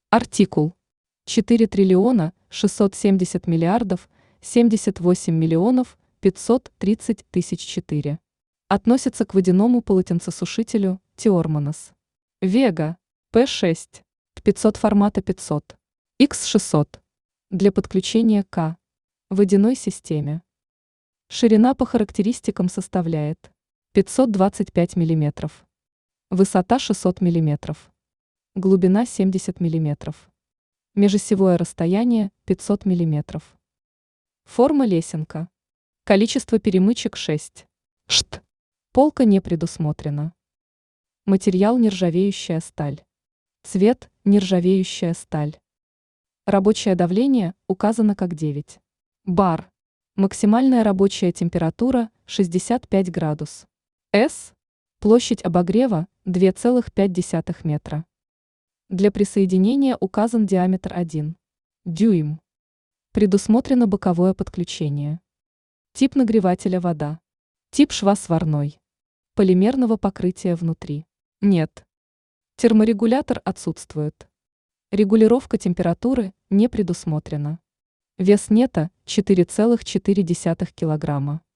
Артикул 4 триллиона 670 миллиардов 78 миллионов 530 тысяч 4. Относится к водяному полотенцесушителю Тиормонос. Вега P6 500 формата 500 X600 для подключения к водяной системе. Ширина по характеристикам составляет 525 мм, высота 600 мм, глубина 70 мм, межосевое расстояние 500 мм. Форма лесенка. Количество перемычек 6. Шт. Полка не предусмотрена. Материал нержавеющая сталь. Цвет нержавеющая сталь. Рабочее давление указано как 9 бар. Максимальная рабочая температура 65 градус. С. Площадь обогрева 2,5 метра. Для присоединения указан диаметр 1 дюйм. Предусмотрено боковое подключение. Тип нагревателя вода. Тип шва сварной. Полимерного покрытия внутри. Нет. Терморегулятор отсутствует. Регулировка температуры не предусмотрена. Вес нета 4,4 килограмма.